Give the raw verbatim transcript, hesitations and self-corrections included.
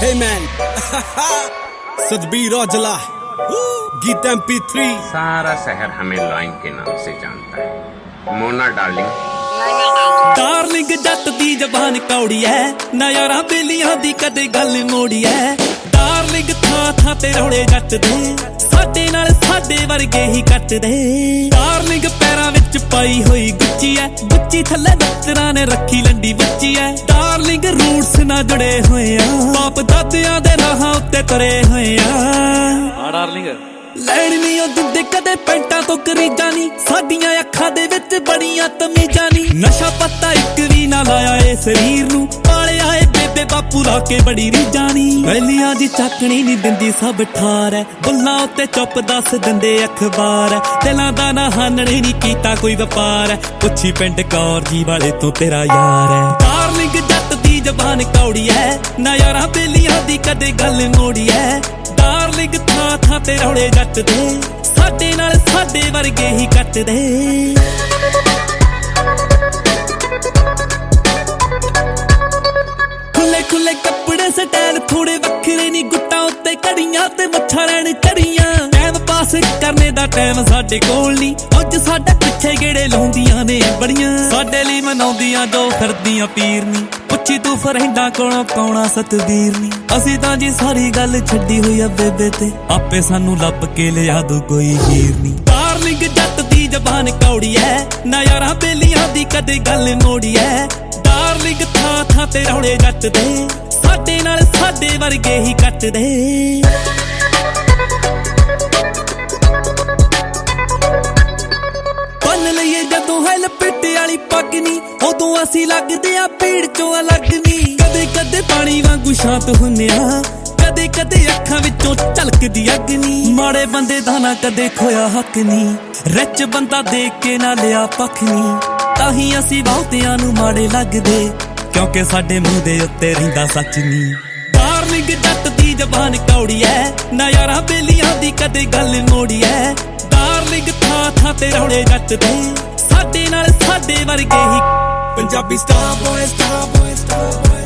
Hey man, सदबीर Aujla, गीत M P three. सारा शहर हमें लॉइन के नाम से जानता है। मोना डार्लिंग, डार्लिंग जट दी जबान कौड़ी है, नयारा बेलियां दी कदे गल मोड़ी है। डार्लिंग था था ते रोड़े जट दे, साडे नाल साडे वर्गे ही कट दे। डार्लिंग पैरां विच पाई होई गुच्ची है, गुच्ची थल्ले दफ्तरां ने रखी लंडी बच्ची है। डार्लिंग रूट्स ना जुड़े होए आ, बाप दादियां दे राहां उत्ते तुरे होए आ। हां डार्लिंग ਲੈਣ ਨੀ ਉਹ ਦਿੰਦੇ ਕਦੇ ਪੈਂਟਾਂ ਤੋਂ ਕਰੀਜਾਂ ਨੀ, ਸਾਡੀਆਂ ਅੱਖਾਂ ਦੇ ਵਿੱਚ ਬੜੀਆਂ ਤਮੀਜ਼ਾਂ ਨੀ। ਨਸ਼ਾ ਪੱਤਾ ਇੱਕ ਵੀ ਨਾ ਲਾਇਆ ਏ ਸਰੀਰ ਨੂੰ, ਪਾਲਿਆ ਏ ਬੇਬੇ ਬਾਪੂ ਲਾ ਕੇ ਬੜੀ ਰੀਝਾਂ ਨੀ। ਵੈਲੀਆਂ ਦੀ ਚਾਕਣੀ ਨੀ ਦਿੰਦੀ ਸਭ ਠਾਰ ਐ, ਬੁੱਲਾਂ ਉੱਤੇ ਚੁੱਪ ਦੱਸ ਦਿੰਦੇ ਅਖਬਾਰ ਐ। ਦਿਲਾਂ ਦਾ ਨਾ ਹਾਨਣੇ ਨੀ ਕੀਤਾ ਕੋਈ ਵਪਾਰ ਐ, ਪੁੱਛੀ ਪਿੰਡ ਕੌਰ ਜੀ ਵਾਲੇ ਤੋਂ ਤੇਰਾ ਯਾਰ ਐ। ਡਾਰਲਿੰਗ ਜੱਟ ਦੀ ਜ਼ਬਾਨ ਕੌੜੀ ਐ, ਨਾ ਯਾਰਾਂ ਬੇਲੀਆਂ ਦੀ ਕਦੇ ਗੱਲ ਮੋੜੀ ਐ। डार्लिंग था था ते रोड़े जट दे, साडे नाल साडे वर्गे ही कट दे। खुले खुले कपड़े स्टाइल थोड़े वखरे नी, गुट्टां उत्ते कड़ियां ते मच्छा रैण चढ़ियां। टाइम पास करने दा टाइम साडे कोल नी, अज साडे पिछे गेड़े लाउंदियां ने बड़ियां। साडे लई मनाउंदियां जो फिरदियां पीर नी, पुछी तू फरेंडा कोलों कौना सतबीर नी। असी तां जी सारी गल छड्डी होई आ बेबे ते, आपे सानू लभ के लिया दू कोई हीर नी। डार्लिंग जट दी जबान कौड़ी है, ना यारां बेलियां दी कदे गल मोड़ी है। डार्लिंग था था ते रोड़े जट दे, साडे नाल साडे वर्गे ही कट दे। बन लईए जदों है लपेटे वाली पग नी, उदों असी लगदे आ भीड़ चों अलग नी। कदे कदे पानी वांगू शांत हुन्ने आ, कदे कदे अखां विचों झलकदी अग नी। माड़े बंदे दा ना कदे खोया हक नी, रिच बंदा देख के ना लिया पख नी। ताही असी बहुतियां नू माड़े लगदे, क्योंकि साडे मूंह दे उत्ते रहिंदा सच नी। डार्लिंग जट दी जबान कौड़ी है, ना यारां बेलियां दी कदे गल मोड़ी है। डार्लिंग था था ते रोड़े जट दे, साडे नाल साडे वर्गे ही। Punjabi star boy star boy star boy